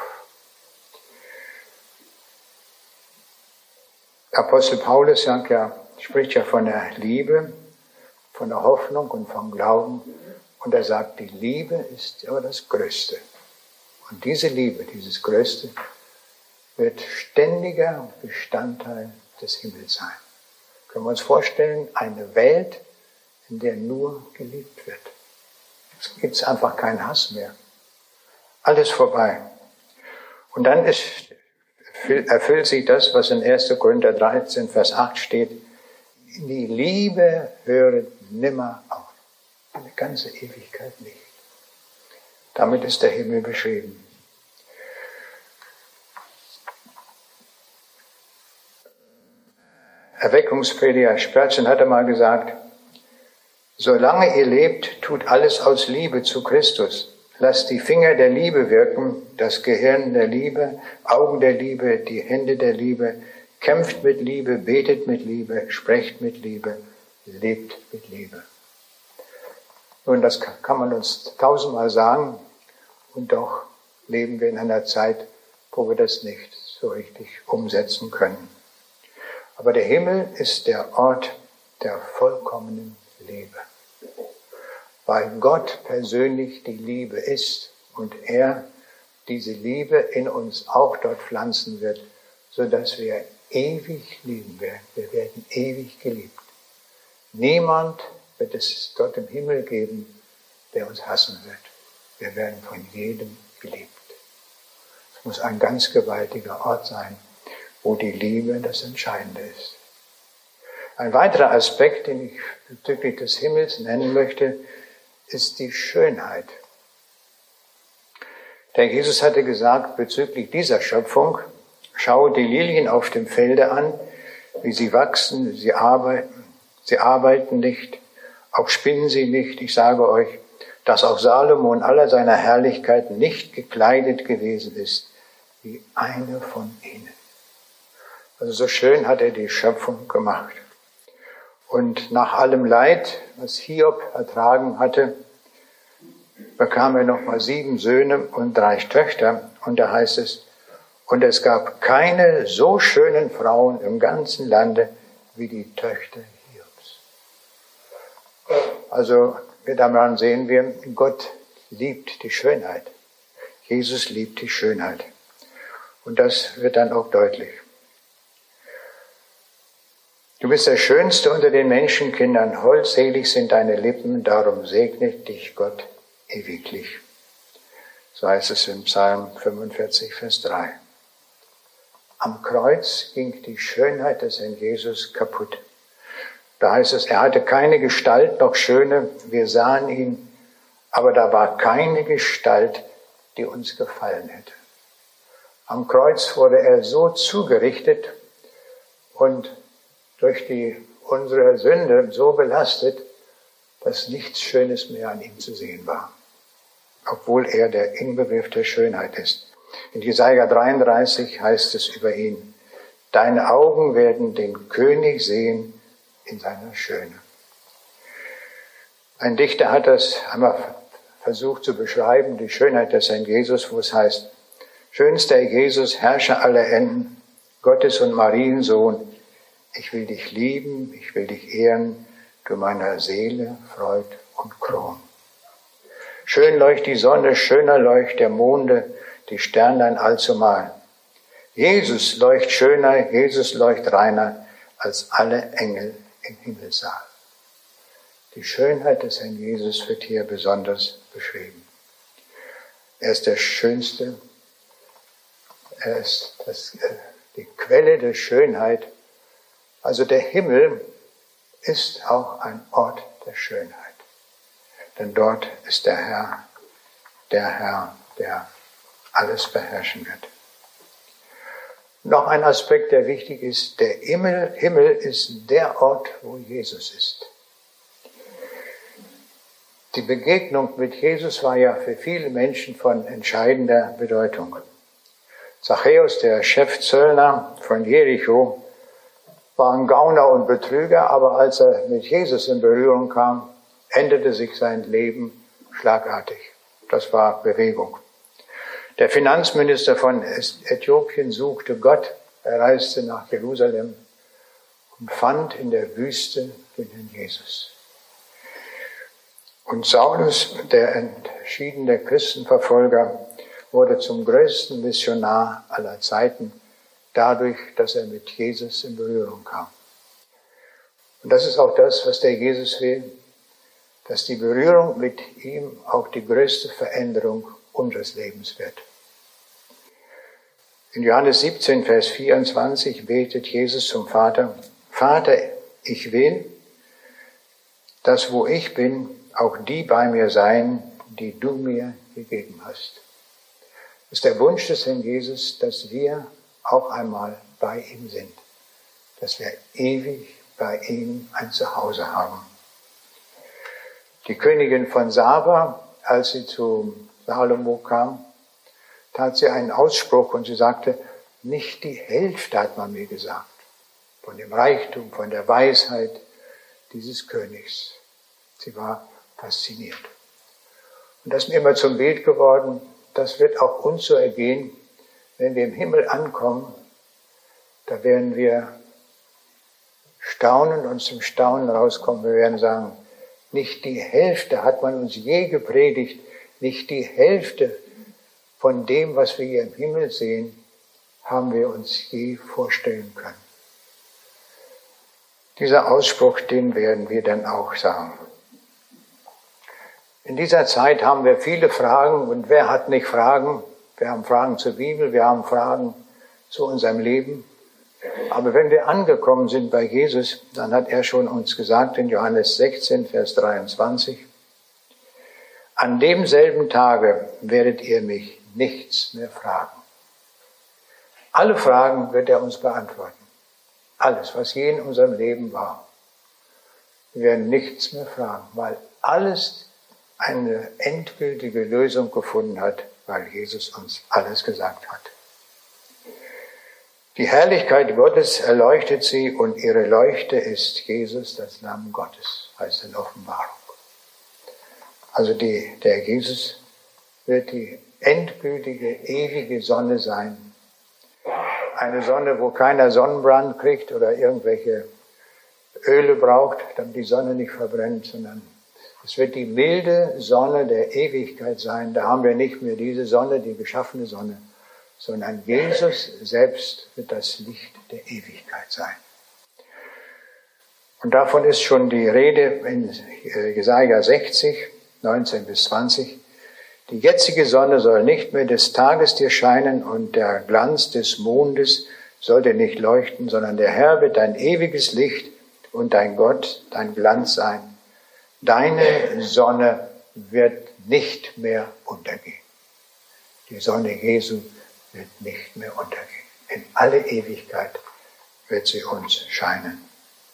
Apostel Paulus sagt ja, spricht ja von der Liebe, von der Hoffnung und vom Glauben. Und er sagt, die Liebe ist aber das Größte. Und diese Liebe, dieses Größte, wird ständiger Bestandteil des Himmels sein. Können wir uns vorstellen, eine Welt, in der nur geliebt wird. Es gibt einfach keinen Hass mehr. Alles vorbei. Und dann ist, erfüllt sich das, was in erster Korinther dreizehn, Vers acht steht. Die Liebe höret nimmer auf. Eine ganze Ewigkeit nicht. Damit ist der Himmel beschrieben. Erweckungsprediger Spurgeon hatte mal gesagt, Solange ihr lebt, tut alles aus Liebe zu Christus. Lasst die Finger der Liebe wirken, das Gehirn der Liebe, Augen der Liebe, die Hände der Liebe. Kämpft mit Liebe, betet mit Liebe, sprecht mit Liebe, lebt mit Liebe. Nun, das kann man uns tausendmal sagen, und doch leben wir in einer Zeit, wo wir das nicht so richtig umsetzen können. Aber der Himmel ist der Ort der vollkommenen Liebe, weil Gott persönlich die Liebe ist und er diese Liebe in uns auch dort pflanzen wird, sodass wir ewig lieben werden. Wir werden ewig geliebt. Niemand wird es dort im Himmel geben, der uns hassen wird. Wir werden von jedem geliebt. Es muss ein ganz gewaltiger Ort sein, wo die Liebe das Entscheidende ist. Ein weiterer Aspekt, den ich bezüglich des Himmels nennen möchte, ist die Schönheit. Der Jesus hatte gesagt bezüglich dieser Schöpfung: Schau die Lilien auf dem Felde an, wie sie wachsen, sie arbeiten, sie arbeiten nicht, auch spinnen sie nicht. Ich sage euch, dass auch Salomo in aller seiner Herrlichkeit nicht gekleidet gewesen ist wie eine von ihnen. Also so schön hat er die Schöpfung gemacht. Und nach allem Leid, was Hiob ertragen hatte, bekam er nochmal sieben Söhne und drei Töchter. Und da heißt es, und es gab keine so schönen Frauen im ganzen Lande wie die Töchter Hiobs. Also daran sehen wir, Gott liebt die Schönheit. Jesus liebt die Schönheit. Und das wird dann auch deutlich. Du bist der Schönste unter den Menschenkindern, holdselig sind deine Lippen, darum segnet dich Gott ewiglich. So heißt es im Psalm fünfundvierzig, Vers drei. Am Kreuz ging die Schönheit des Herrn Jesus kaputt. Da heißt es, er hatte keine Gestalt noch schöne, wir sahen ihn, aber da war keine Gestalt, die uns gefallen hätte. Am Kreuz wurde er so zugerichtet und durch die, unsere Sünde so belastet, dass nichts Schönes mehr an ihm zu sehen war, obwohl er der Inbegriff der Schönheit ist. In Jesaja dreiunddreißig heißt es über ihn, deine Augen werden den König sehen in seiner Schöne. Ein Dichter hat das einmal versucht zu beschreiben, die Schönheit des Herrn Jesus, wo es heißt, schönster Jesus, Herrscher aller Enden, Gottes und Mariensohn, ich will dich lieben, ich will dich ehren, du meiner Seele Freud und Kron. Schön leucht die Sonne, schöner leucht der Monde, die Sternlein allzumal. Jesus leucht schöner, Jesus leucht reiner als alle Engel im Himmelssaal. Die Schönheit des Herrn Jesus wird hier besonders beschrieben. Er ist der Schönste, er ist das, die Quelle der Schönheit. Also der Himmel ist auch ein Ort der Schönheit. Denn dort ist der Herr, der Herr, der alles beherrschen wird. Noch ein Aspekt, der wichtig ist, der Himmel, Himmel ist der Ort, wo Jesus ist. Die Begegnung mit Jesus war ja für viele Menschen von entscheidender Bedeutung. Zachäus, der Chefzöllner von Jericho, war ein Gauner und Betrüger, aber als er mit Jesus in Berührung kam, änderte sich sein Leben schlagartig. Das war Bewegung. Der Finanzminister von Äthiopien suchte Gott. Er reiste nach Jerusalem und fand in der Wüste den Herrn Jesus. Und Saulus, der entschiedene Christenverfolger, wurde zum größten Missionar aller Zeiten, dadurch, dass er mit Jesus in Berührung kam. Und das ist auch das, was der Jesus will, dass die Berührung mit ihm auch die größte Veränderung unseres Lebens wird. In Johannes siebzehn, Vers vierundzwanzig betet Jesus zum Vater, Vater, ich will, dass wo ich bin, auch die bei mir seien, die du mir gegeben hast. Das ist der Wunsch des Herrn Jesus, dass wir auch einmal bei ihm sind, dass wir ewig bei ihm ein Zuhause haben. Die Königin von Saba, als sie zu Salomo kam, tat sie einen Ausspruch und sie sagte, nicht die Hälfte hat man mir gesagt von dem Reichtum, von der Weisheit dieses Königs. Sie war fasziniert. Und das ist mir immer zum Bild geworden, das wird auch uns so ergehen, wenn wir im Himmel ankommen, da werden wir staunen und zum Staunen rauskommen. Wir werden sagen, nicht die Hälfte hat man uns je gepredigt, nicht die Hälfte von dem, was wir hier im Himmel sehen, haben wir uns je vorstellen können. Dieser Ausspruch, den werden wir dann auch sagen. In dieser Zeit haben wir viele Fragen und wer hat nicht Fragen? Wir haben Fragen zur Bibel, wir haben Fragen zu unserem Leben. Aber wenn wir angekommen sind bei Jesus, dann hat er schon uns gesagt in Johannes sechzehn, Vers dreiundzwanzig, an demselben Tage werdet ihr mich nichts mehr fragen. Alle Fragen wird er uns beantworten. Alles, was je in unserem Leben war. Wir werden nichts mehr fragen, weil alles eine endgültige Lösung gefunden hat, weil Jesus uns alles gesagt hat. Die Herrlichkeit Gottes erleuchtet sie und ihre Leuchte ist Jesus, das Lamm Gottes, heißt in Offenbarung. Also die, der Jesus wird die endgültige, ewige Sonne sein. Eine Sonne, wo keiner Sonnenbrand kriegt oder irgendwelche Öle braucht, damit die Sonne nicht verbrennt, sondern es wird die milde Sonne der Ewigkeit sein. Da haben wir nicht mehr diese Sonne, die geschaffene Sonne, sondern Jesus selbst wird das Licht der Ewigkeit sein. Und davon ist schon die Rede in Jesaja sechzig, neunzehn bis zwanzig. Die jetzige Sonne soll nicht mehr des Tages dir scheinen und der Glanz des Mondes soll dir nicht leuchten, sondern der Herr wird dein ewiges Licht und dein Gott dein Glanz sein. Deine Sonne wird nicht mehr untergehen. Die Sonne Jesu wird nicht mehr untergehen. In alle Ewigkeit wird sie uns scheinen.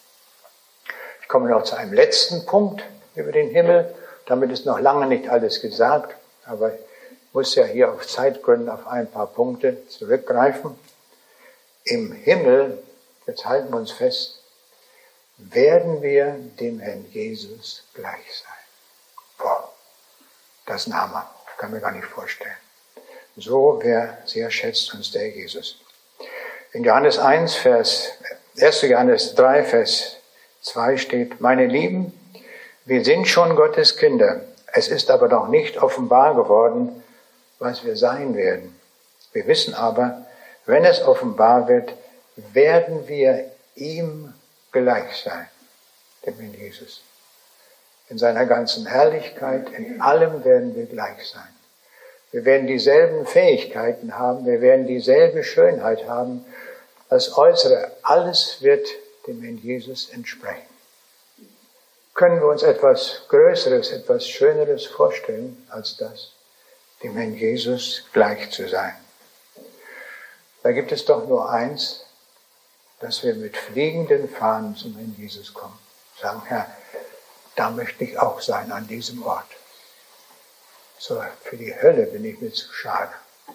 Ich komme noch zu einem letzten Punkt über den Himmel. Damit ist noch lange nicht alles gesagt, aber ich muss ja hier auf Zeitgründen auf ein paar Punkte zurückgreifen. Im Himmel, jetzt halten wir uns fest, werden wir dem Herrn Jesus gleich sein. Boah, das ist ein Hammer, kann mir gar nicht vorstellen. So wer sehr schätzt uns der Jesus. In Johannes eins, Vers, erster Johannes drei, Vers zwei steht, meine Lieben, wir sind schon Gottes Kinder. Es ist aber noch nicht offenbar geworden, was wir sein werden. Wir wissen aber, wenn es offenbar wird, werden wir ihm gleich sein, dem Herrn Jesus. In seiner ganzen Herrlichkeit, in allem werden wir gleich sein. Wir werden dieselben Fähigkeiten haben, wir werden dieselbe Schönheit haben. Das Äußere, alles wird dem Herrn Jesus entsprechen. Können wir uns etwas Größeres, etwas Schöneres vorstellen als das, dem Herrn Jesus gleich zu sein? Da gibt es doch nur eins, dass wir mit fliegenden Fahnen zum Herrn Jesus kommen. Sagen, Herr, da möchte ich auch sein, an diesem Ort. So, für die Hölle bin ich mir zu schade.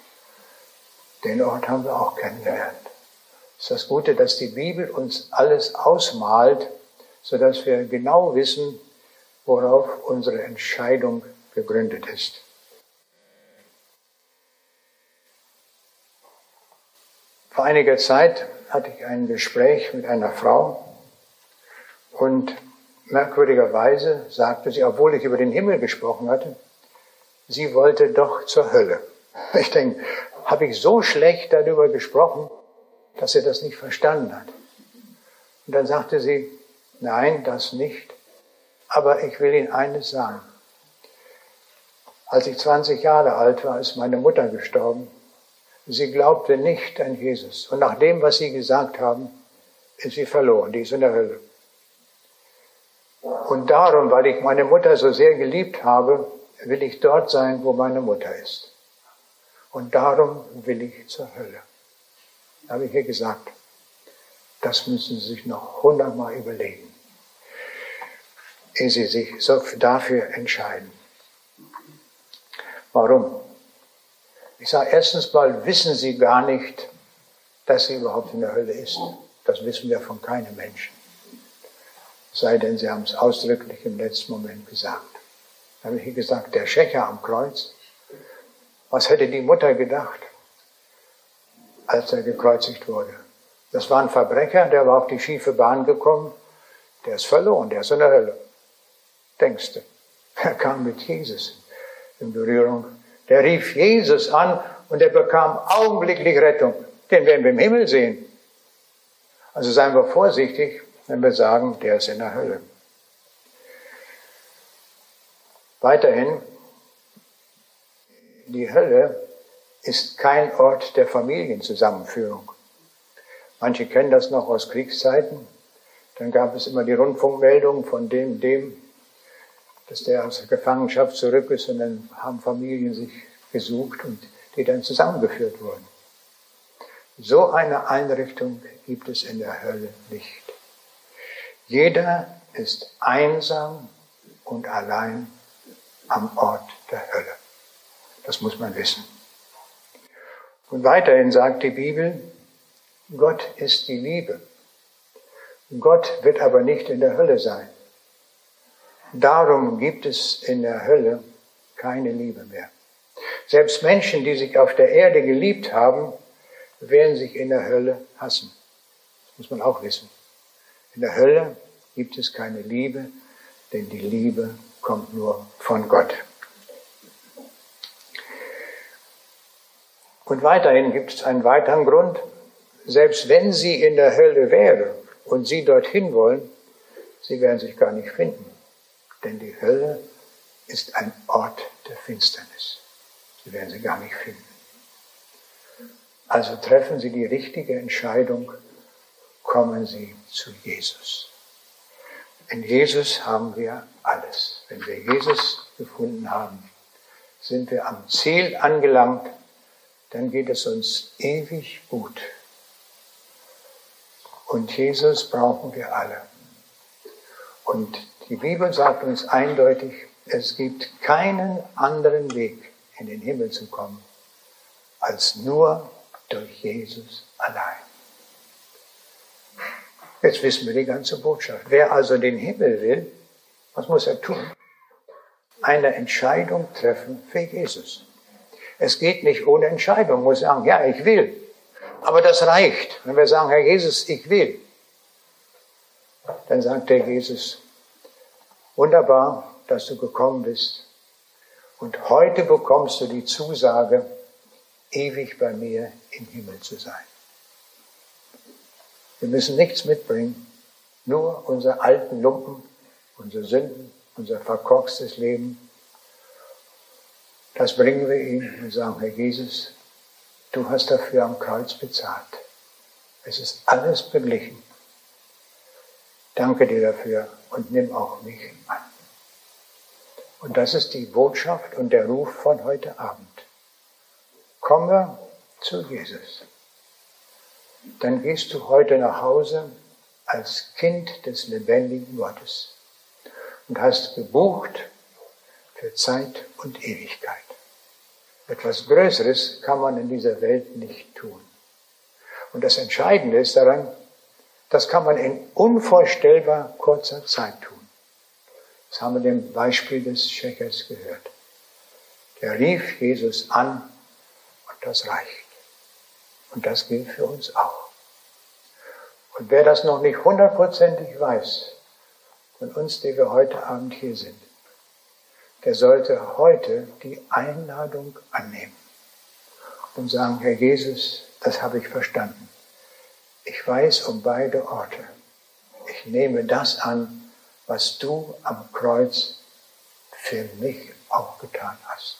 Den Ort haben wir auch kennengelernt. Das ist das Gute, dass die Bibel uns alles ausmalt, sodass wir genau wissen, worauf unsere Entscheidung gegründet ist. Vor einiger Zeit hatte ich ein Gespräch mit einer Frau und merkwürdigerweise sagte sie, obwohl ich über den Himmel gesprochen hatte, sie wollte doch zur Hölle. Ich denke, habe ich so schlecht darüber gesprochen, dass sie das nicht verstanden hat. Und dann sagte sie, nein, das nicht, aber ich will Ihnen eines sagen. Als ich zwanzig Jahre alt war, ist meine Mutter gestorben. Sie glaubte nicht an Jesus. Und nach dem, was Sie gesagt haben, ist sie verloren. Die ist in der Hölle. Und darum, weil ich meine Mutter so sehr geliebt habe, will ich dort sein, wo meine Mutter ist. Und darum will ich zur Hölle. Da habe ich ihr gesagt, das müssen Sie sich noch hundertmal überlegen. ehe Sie sich so dafür entscheiden. Warum? Ich sage, erstens mal wissen Sie gar nicht, dass Sie überhaupt in der Hölle ist. Das wissen wir von keinem Menschen. Es sei denn, Sie haben es ausdrücklich im letzten Moment gesagt. Da habe ich gesagt, der Schächer am Kreuz, was hätte die Mutter gedacht, als er gekreuzigt wurde? Das war ein Verbrecher, der war auf die schiefe Bahn gekommen, der ist verloren, der ist in der Hölle. Denkst du? Er kam mit Jesus in Berührung. Der rief Jesus an und er bekam augenblicklich Rettung. Den werden wir im Himmel sehen. Also seien wir vorsichtig, wenn wir sagen, der ist in der Hölle. Weiterhin, die Hölle ist kein Ort der Familienzusammenführung. Manche kennen das noch aus Kriegszeiten. Dann gab es immer die Rundfunkmeldung von dem, dem, dass der aus der Gefangenschaft zurück ist, und dann haben Familien sich gesucht und die dann zusammengeführt wurden. So eine Einrichtung gibt es in der Hölle nicht. Jeder ist einsam und allein am Ort der Hölle. Das muss man wissen. Und weiterhin sagt die Bibel, Gott ist die Liebe. Gott wird aber nicht in der Hölle sein. Darum gibt es in der Hölle keine Liebe mehr. Selbst Menschen, die sich auf der Erde geliebt haben, werden sich in der Hölle hassen. Das muss man auch wissen. In der Hölle gibt es keine Liebe, denn die Liebe kommt nur von Gott. Und weiterhin gibt es einen weiteren Grund. Selbst wenn sie in der Hölle wäre und sie dorthin wollen, sie werden sich gar nicht finden. Denn die Hölle ist ein Ort der Finsternis. Sie werden sie gar nicht finden. Also treffen Sie die richtige Entscheidung, kommen Sie zu Jesus. In Jesus haben wir alles. Wenn wir Jesus gefunden haben, sind wir am Ziel angelangt, dann geht es uns ewig gut. Und Jesus brauchen wir alle. Und die Bibel sagt uns eindeutig, es gibt keinen anderen Weg, in den Himmel zu kommen, als nur durch Jesus allein. Jetzt wissen wir die ganze Botschaft. Wer also den Himmel will, was muss er tun? Eine Entscheidung treffen für Jesus. Es geht nicht ohne Entscheidung. Man muss sagen, ja, ich will. Aber das reicht. Wenn wir sagen, Herr Jesus, ich will, dann sagt der Jesus, wunderbar, dass du gekommen bist. Und heute bekommst du die Zusage, ewig bei mir im Himmel zu sein. Wir müssen nichts mitbringen, nur unsere alten Lumpen, unsere Sünden, unser verkorkstes Leben. Das bringen wir ihm und sagen, Herr Jesus, du hast dafür am Kreuz bezahlt. Es ist alles beglichen. Danke dir dafür und nimm auch mich an. Und das ist die Botschaft und der Ruf von heute Abend. Komme zu Jesus. Dann gehst du heute nach Hause als Kind des lebendigen Gottes und hast gebucht für Zeit und Ewigkeit. Etwas Größeres kann man in dieser Welt nicht tun. Und das Entscheidende ist daran, das kann man in unvorstellbar kurzer Zeit tun. Das haben wir dem Beispiel des Schächers gehört. Der rief Jesus an und das reicht. Und das gilt für uns auch. Und wer das noch nicht hundertprozentig weiß, von uns, die wir heute Abend hier sind, der sollte heute die Einladung annehmen und sagen, Herr Jesus, das habe ich verstanden. Ich weiß um beide Orte. Ich nehme das an, was du am Kreuz für mich auch getan hast.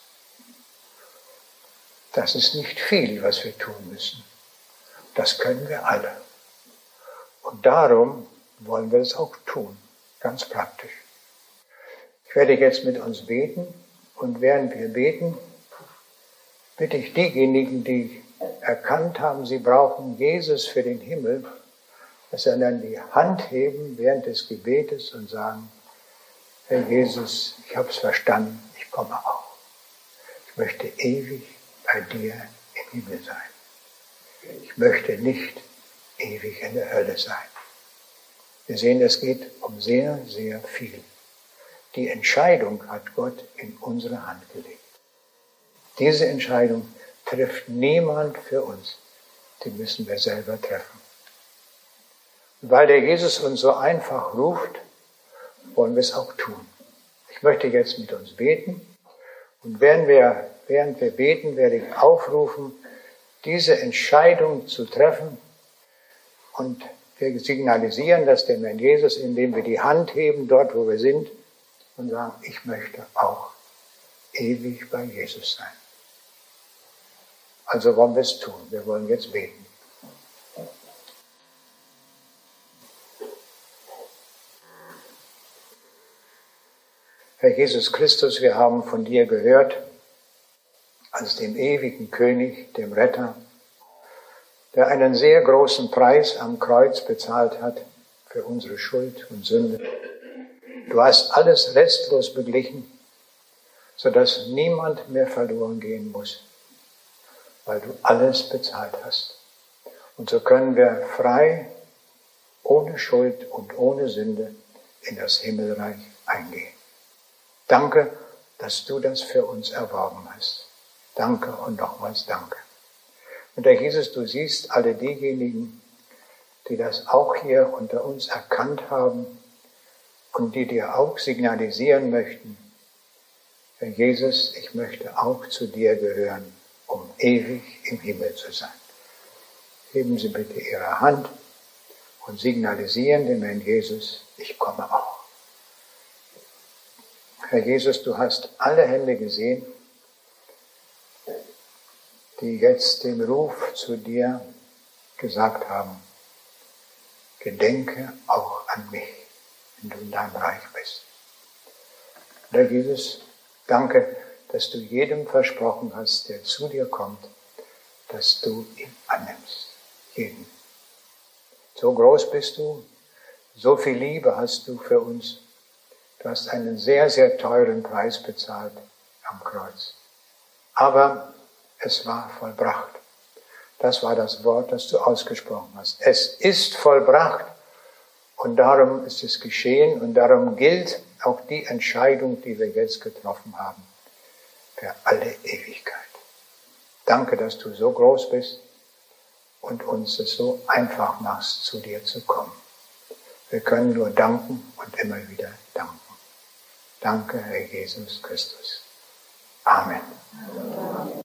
Das ist nicht viel, was wir tun müssen. Das können wir alle. Und darum wollen wir es auch tun, ganz praktisch. Ich werde jetzt mit uns beten und während wir beten, bitte ich diejenigen, die erkannt haben, sie brauchen Jesus für den Himmel, dass sie dann die Hand heben während des Gebetes und sagen, Herr Jesus, ich habe es verstanden, ich komme auch. Ich möchte ewig bei dir im Himmel sein. Ich möchte nicht ewig in der Hölle sein. Wir sehen, es geht um sehr, sehr viel. Die Entscheidung hat Gott in unsere Hand gelegt. Diese Entscheidung trifft niemand für uns. Die müssen wir selber treffen. Und weil der Jesus uns so einfach ruft, wollen wir es auch tun. Ich möchte jetzt mit uns beten. Und während wir, während wir beten, werde ich aufrufen, diese Entscheidung zu treffen. Und wir signalisieren das dem Herrn Jesus, indem wir die Hand heben, dort wo wir sind, und sagen, ich möchte auch ewig bei Jesus sein. Also wollen wir es tun. Wir wollen jetzt beten. Herr Jesus Christus, wir haben von dir gehört, als dem ewigen König, dem Retter, der einen sehr großen Preis am Kreuz bezahlt hat für unsere Schuld und Sünde. Du hast alles restlos beglichen, sodass niemand mehr verloren gehen muss, weil du alles bezahlt hast. Und so können wir frei, ohne Schuld und ohne Sünde in das Himmelreich eingehen. Danke, dass du das für uns erworben hast. Danke und nochmals danke. Und Herr Jesus, du siehst alle diejenigen, die das auch hier unter uns erkannt haben und die dir auch signalisieren möchten, Herr Jesus, ich möchte auch zu dir gehören, um ewig im Himmel zu sein. Heben Sie bitte Ihre Hand und signalisieren dem Herrn Jesus, ich komme auch. Herr Jesus, du hast alle Hände gesehen, die jetzt den Ruf zu dir gesagt haben, gedenke auch an mich, wenn du in deinem Reich bist. Und Herr Jesus, danke, dass du jedem versprochen hast, der zu dir kommt, dass du ihn annimmst. Jeden. So groß bist du, so viel Liebe hast du für uns. Du hast einen sehr, sehr teuren Preis bezahlt am Kreuz. Aber es war vollbracht. Das war das Wort, das du ausgesprochen hast. Es ist vollbracht. Und darum ist es geschehen und darum gilt auch die Entscheidung, die wir jetzt getroffen haben, für alle Ewigkeit. Danke, dass du so groß bist und uns es so einfach machst, zu dir zu kommen. Wir können nur danken und immer wieder danken. Danke, Herr Jesus Christus. Amen.